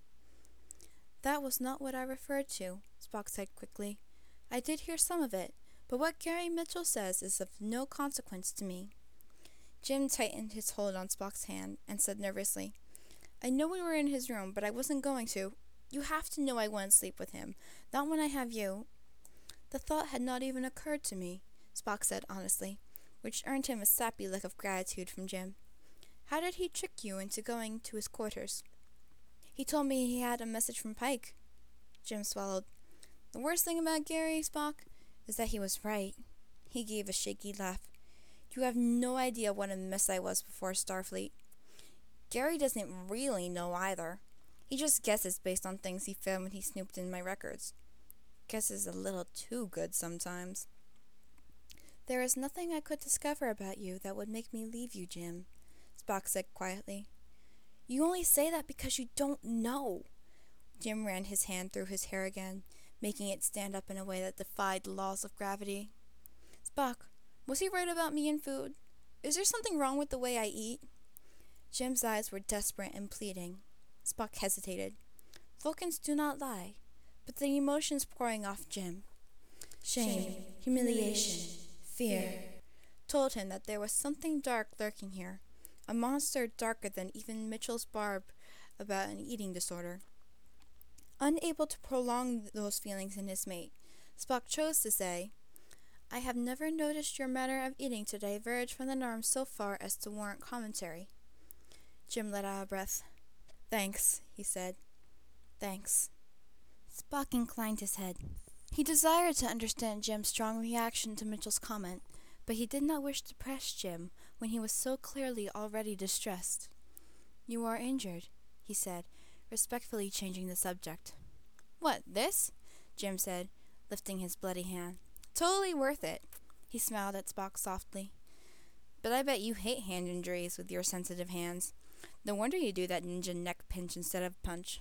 "That was not what I referred to," Spock said quickly. "I did hear some of it, but what Gary Mitchell says is of no consequence to me." Jim tightened his hold on Spock's hand and said nervously, "I know we were in his room, but I wasn't going to. You have to know I wouldn't sleep with him. Not when I have you." "The thought had not even occurred to me," Spock said honestly, which earned him a sappy look of gratitude from Jim. "How did he trick you into going to his quarters?" "He told me he had a message from Pike." Jim swallowed. "The worst thing about Gary, Spock, is that he was right." He gave a shaky laugh. "You have no idea what a mess I was before Starfleet. Gary doesn't really know either. He just guesses based on things he found when he snooped in my records. Guesses a little too good sometimes." "There is nothing I could discover about you that would make me leave you, Jim," Spock said quietly. "You only say that because you don't know." Jim ran his hand through his hair again, making it stand up in a way that defied the laws of gravity. "Spock, was he right about me and food? Is there something wrong with the way I eat?" Jim's eyes were desperate and pleading. Spock hesitated. Vulcans do not lie, but the emotions pouring off Jim, shame, humiliation, fear, told him that there was something dark lurking here, a monster darker than even Mitchell's barb about an eating disorder. Unable to prolong those feelings in his mate, Spock chose to say, "I have never noticed your manner of eating to diverge from the norm so far as to warrant commentary." Jim let out a breath. "Thanks," he said. "Thanks." Spock inclined his head. He desired to understand Jim's strong reaction to Mitchell's comment, but he did not wish to press Jim when he was so clearly already distressed. "You are injured," he said, respectfully changing the subject. "What, this?" Jim said, lifting his bloody hand. "Totally worth it." He smiled at Spock softly. "But I bet you hate hand injuries with your sensitive hands. No wonder you do that ninja neck pinch instead of punch."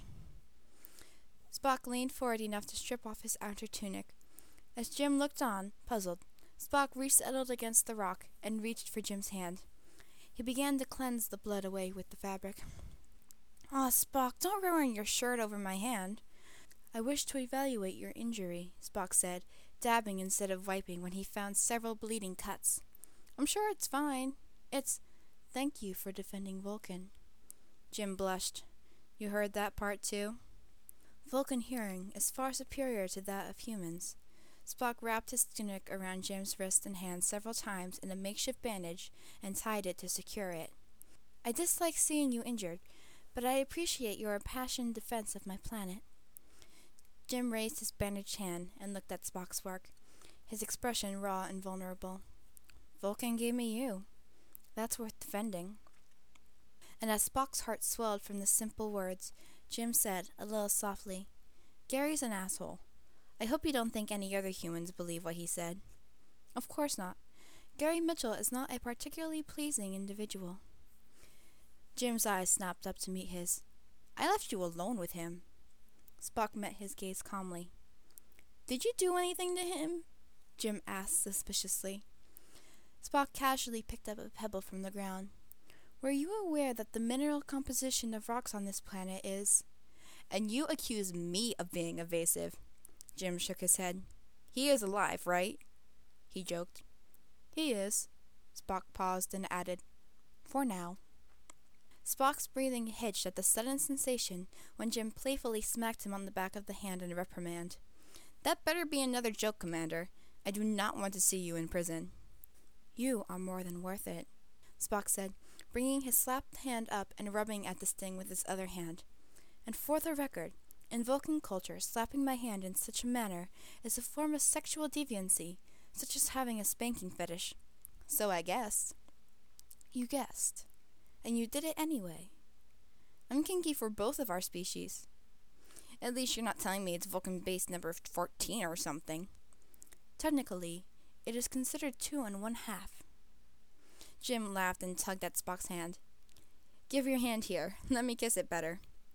Spock leaned forward enough to strip off his outer tunic. As Jim looked on, puzzled, Spock resettled against the rock and reached for Jim's hand. He began to cleanse the blood away with the fabric. "Aw, Spock, don't ruin your shirt over my hand." "I wish to evaluate your injury," Spock said, dabbing instead of wiping when he found several bleeding cuts. "I'm sure it's fine. It's, thank you for defending Vulcan." Jim blushed. "You heard that part too?" "Vulcan hearing is far superior to that of humans." Spock wrapped his tunic around Jim's wrist and hand several times in a makeshift bandage and tied it to secure it. "I dislike seeing you injured, but I appreciate your impassioned defense of my planet." Jim raised his bandaged hand and looked at Spock's work, his expression raw and vulnerable. "Vulcan gave me you. That's worth defending." And as Spock's heart swelled from the simple words, Jim said, a little softly, "Gary's an asshole. I hope you don't think any other humans believe what he said." "Of course not. Gary Mitchell is not a particularly pleasing individual." Jim's eyes snapped up to meet his. "I left you alone with him." Spock met his gaze calmly. "Did you do anything to him?" Jim asked suspiciously. Spock casually picked up a pebble from the ground. "Were you aware that the mineral composition of rocks on this planet is—" "And you accuse me of being evasive." Jim shook his head. "He is alive, right?" He joked. "He is." Spock paused and added, "For now." Spock's breathing hitched at the sudden sensation when Jim playfully smacked him on the back of the hand in reprimand. "That better be another joke, Commander. I do not want to see you in prison." "You are more than worth it," Spock said, bringing his slapped hand up and rubbing at the sting with his other hand. "And for the record, in Vulcan culture, slapping my hand in such a manner is a form of sexual deviancy, such as having a spanking fetish. So I guessed." "You guessed. And you did it anyway." "I'm kinky for both of our species." "At least you're not telling me it's Vulcan base number fourteen or something." "Technically, it is considered two and one half." Jim laughed and tugged at Spock's hand. "Give your hand here. Let me kiss it better."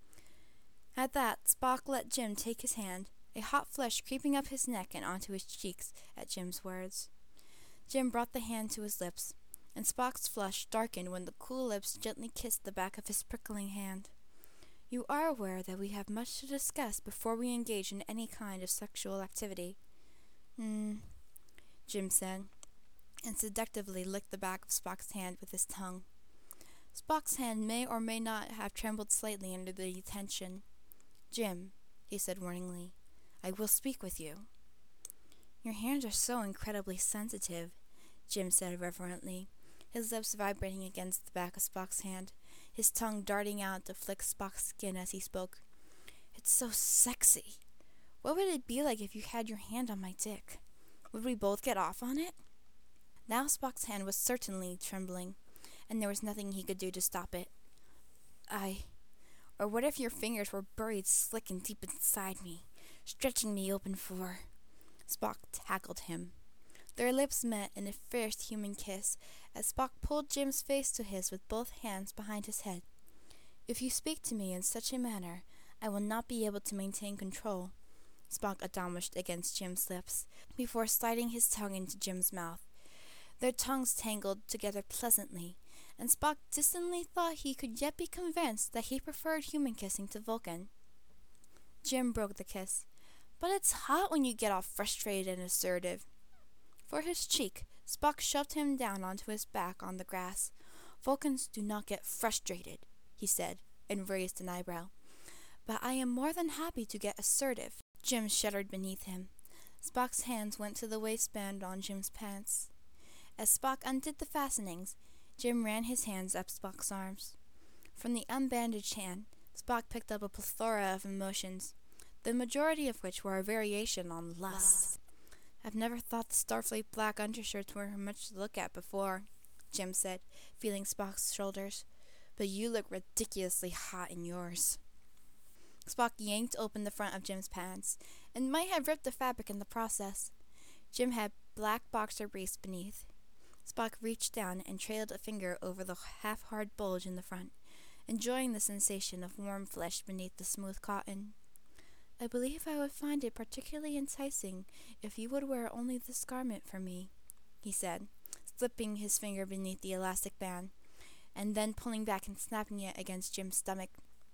At that, Spock let Jim take his hand, a hot flush creeping up his neck and onto his cheeks at Jim's words. Jim brought the hand to his lips, and Spock's flush darkened when the cool lips gently kissed the back of his prickling hand. "You are aware that we have much to discuss before we engage in any kind of sexual activity." Hmm, Jim said, and seductively licked the back of Spock's hand with his tongue. Spock's hand may or may not have trembled slightly under the tension. "Jim," he said warningly, "I will speak with you." "Your hands are so incredibly sensitive," Jim said reverently, his lips vibrating against the back of Spock's hand, his tongue darting out to flick Spock's skin as he spoke. "It's so sexy. What would it be like if you had your hand on my dick? Would we both get off on it?" Now Spock's hand was certainly trembling, and there was nothing he could do to stop it. I... Or what if your fingers were buried slick and deep inside me, stretching me open for... Spock tackled him. Their lips met in a fierce human kiss as Spock pulled Jim's face to his with both hands behind his head. "If you speak to me in such a manner, I will not be able to maintain control," Spock admonished against Jim's lips, before sliding his tongue into Jim's mouth. Their tongues tangled together pleasantly, and Spock distantly thought he could yet be convinced that he preferred human kissing to Vulcan. Jim broke the kiss. "But it's hot when you get all frustrated and assertive." For his cheek, Spock shoved him down onto his back on the grass. "Vulcans do not get frustrated," he said, and raised an eyebrow. "But I am more than happy to get assertive." Jim shuddered beneath him. Spock's hands went to the waistband on Jim's pants. As Spock undid the fastenings, Jim ran his hands up Spock's arms. From the unbandaged hand, Spock picked up a plethora of emotions, the majority of which were a variation on lust. "I've never thought the Starfleet black undershirts were much to look at before," Jim said, feeling Spock's shoulders. "But you look ridiculously hot in yours." Spock yanked open the front of Jim's pants, and might have ripped the fabric in the process. Jim had black boxer briefs beneath. Spock reached down and trailed a finger over the half-hard bulge in the front, enjoying the sensation of warm flesh beneath the smooth cotton. "I believe I would find it particularly enticing if you would wear only this garment for me," he said, slipping his finger beneath the elastic band, and then pulling back and snapping it against Jim's stomach.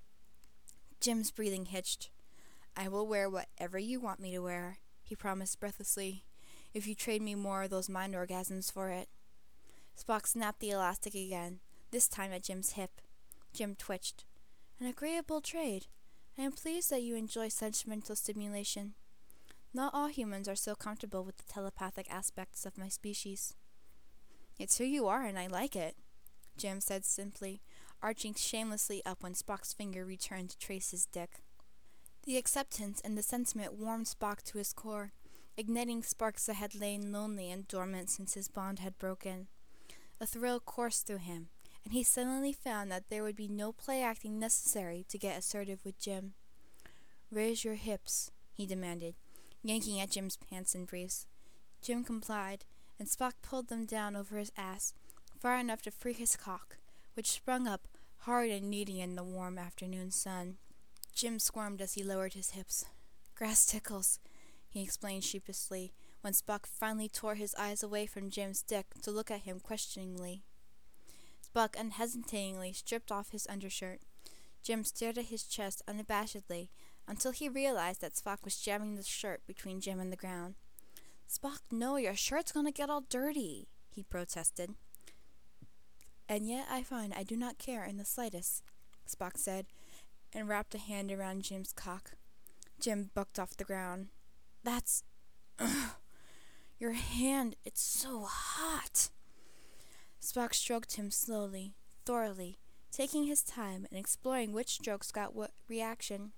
Jim's breathing hitched. "I will wear whatever you want me to wear," he promised breathlessly, "if you trade me more of those mind orgasms for it." Spock snapped the elastic again, this time at Jim's hip. Jim twitched. "An agreeable trade. I am pleased that you enjoy sentimental stimulation. Not all humans are so comfortable with the telepathic aspects of my species." "It's who you are, and I like it," Jim said simply, arching shamelessly up when Spock's finger returned to trace his dick. The acceptance and the sentiment warmed Spock to his core, igniting sparks that had lain lonely and dormant since his bond had broken. A thrill coursed through him, and he suddenly found that there would be no play-acting necessary to get assertive with Jim. "Raise your hips," he demanded, yanking at Jim's pants and briefs. Jim complied, and Spock pulled them down over his ass, far enough to free his cock, which sprung up, hard and needy in the warm afternoon sun. Jim squirmed as he lowered his hips. "Grass tickles," he explained sheepishly, when Spock finally tore his eyes away from Jim's dick to look at him questioningly. Spock unhesitatingly stripped off his undershirt. Jim stared at his chest unabashedly until he realized that Spock was jamming the shirt between Jim and the ground. "Spock, no, your shirt's gonna get all dirty," he protested. "And yet I find I do not care in the slightest," Spock said, and wrapped a hand around Jim's cock. Jim bucked off the ground. "That's... Ugh, your hand, it's so hot." Spock stroked him slowly, thoroughly, taking his time and exploring which strokes got what reaction.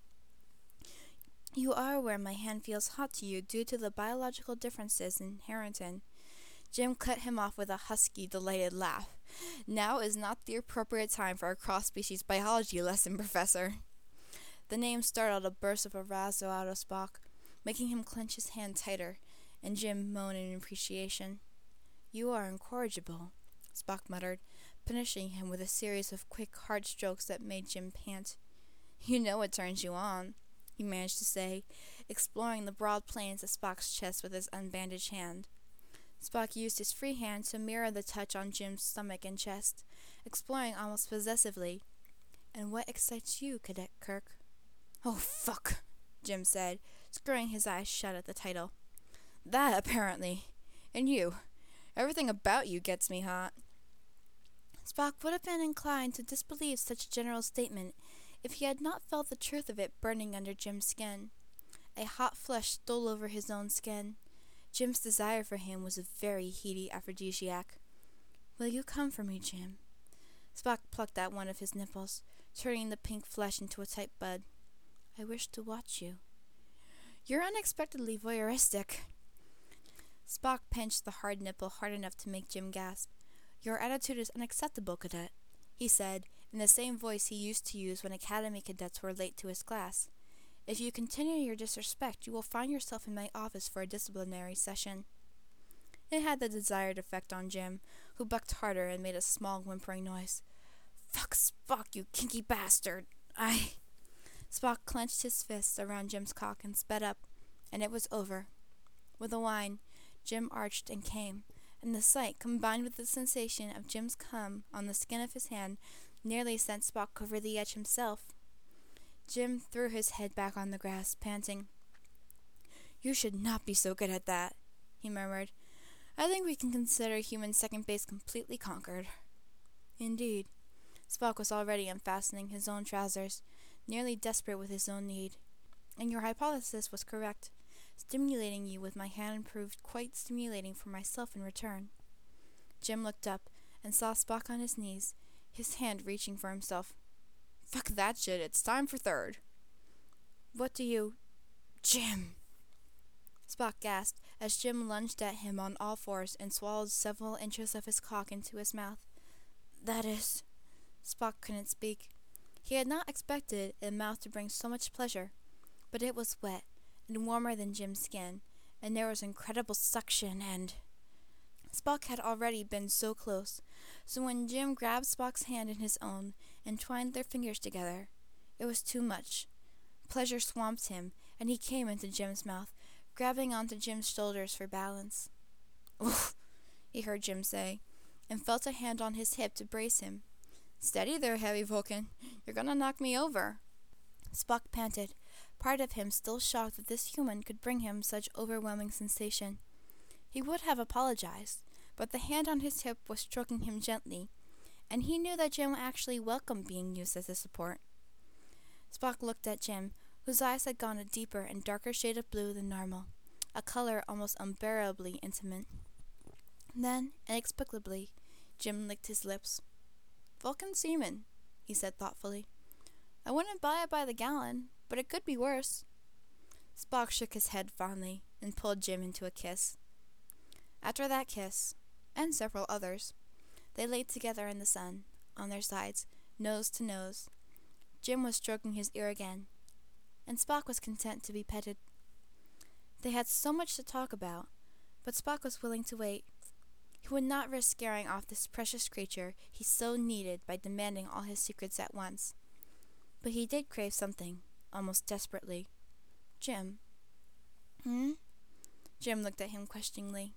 "You are aware my hand feels hot to you due to the biological differences inherent in..." Jim cut him off with a husky, delighted laugh. "Now is not the appropriate time for a cross-species biology lesson, Professor." The name startled a burst of arousal out of Spock, making him clench his hand tighter, and Jim moaned in appreciation. "You are incorrigible," Spock muttered, punishing him with a series of quick, hard strokes that made Jim pant. "You know what turns you on," he managed to say, exploring the broad planes of Spock's chest with his unbandaged hand. Spock used his free hand to mirror the touch on Jim's stomach and chest, exploring almost possessively. "And what excites you, Cadet Kirk?" "Oh, fuck," Jim said, screwing his eyes shut at the title. "That, apparently. And you. Everything about you gets me hot." Spock would have been inclined to disbelieve such a general statement if he had not felt the truth of it burning under Jim's skin. A hot flush stole over his own skin. Jim's desire for him was a very heady aphrodisiac. "Will you come for me, Jim?" Spock plucked at one of his nipples, turning the pink flesh into a tight bud. "I wish to watch you." "You're unexpectedly voyeuristic." Spock pinched the hard nipple hard enough to make Jim gasp. "Your attitude is unacceptable, Cadet," he said, in the same voice he used to use when Academy cadets were late to his class. "If you continue your disrespect, you will find yourself in my office for a disciplinary session." It had the desired effect on Jim, who bucked harder and made a small whimpering noise. "Fuck Spock, you kinky bastard! I..." Spock clenched his fists around Jim's cock and sped up, and it was over. With a whine, Jim arched and came, and the sight, combined with the sensation of Jim's cum on the skin of his hand, nearly sent Spock over the edge himself. Jim threw his head back on the grass, panting. "You should not be so good at that," he murmured. "I think we can consider human second base completely conquered." Indeed. Spock was already unfastening his own trousers, nearly desperate with his own need. "And your hypothesis was correct. Stimulating you with my hand proved quite stimulating for myself in return." Jim looked up and saw Spock on his knees, his hand reaching for himself. "Fuck that shit, it's time for third." "What do you... Jim!" Spock gasped as Jim lunged at him on all fours and swallowed several inches of his cock into his mouth. "That is..." Spock couldn't speak. He had not expected a mouth to bring so much pleasure, but it was wet and warmer than Jim's skin, and there was incredible suction and... Spock had already been so close, so when Jim grabbed Spock's hand in his own and twined their fingers together, it was too much. Pleasure swamped him, and he came into Jim's mouth, grabbing onto Jim's shoulders for balance. "Oof," he heard Jim say, and felt a hand on his hip to brace him. "Steady there, heavy Vulcan. You're gonna knock me over." Spock panted, part of him still shocked that this human could bring him such overwhelming sensation. He would have apologized, but the hand on his hip was stroking him gently, and he knew that Jim actually welcomed being used as a support. Spock looked at Jim, whose eyes had gone a deeper and darker shade of blue than normal, a color almost unbearably intimate. Then, inexplicably, Jim licked his lips. "Vulcan semen," he said thoughtfully. "I wouldn't buy it by the gallon, but it could be worse." Spock shook his head fondly and pulled Jim into a kiss. After that kiss, and several others, they lay together in the sun, on their sides, nose to nose. Jim was stroking his ear again, and Spock was content to be petted. They had so much to talk about, but Spock was willing to wait. He would not risk scaring off this precious creature he so needed by demanding all his secrets at once. But he did crave something, almost desperately. "Jim." "Hmm?" Jim looked at him questioningly.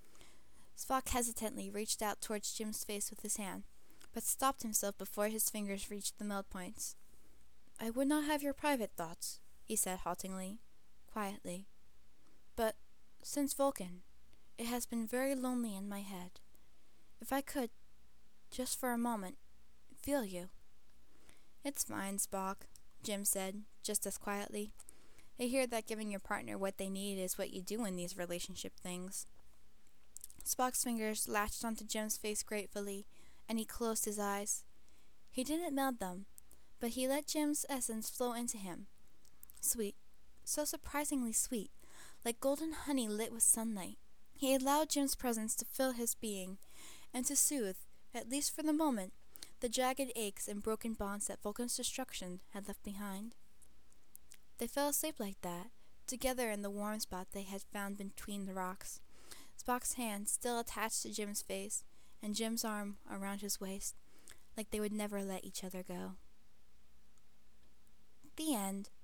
Spock hesitantly reached out towards Jim's face with his hand, but stopped himself before his fingers reached the melt points. "I would not have your private thoughts," he said haltingly, quietly. "But, since Vulcan, it has been very lonely in my head. If I could, just for a moment, feel you." "It's fine, Spock," Jim said, just as quietly. "I hear that giving your partner what they need is what you do in these relationship things." Spock's fingers latched onto Jim's face gratefully, and he closed his eyes. He didn't meld them, but he let Jim's essence flow into him. Sweet, so surprisingly sweet, like golden honey lit with sunlight. He allowed Jim's presence to fill his being, and to soothe, at least for the moment, the jagged aches and broken bonds that Vulcan's destruction had left behind. They fell asleep like that, together in the warm spot they had found between the rocks, Spock's hand still attached to Jim's face, and Jim's arm around his waist, like they would never let each other go. The end.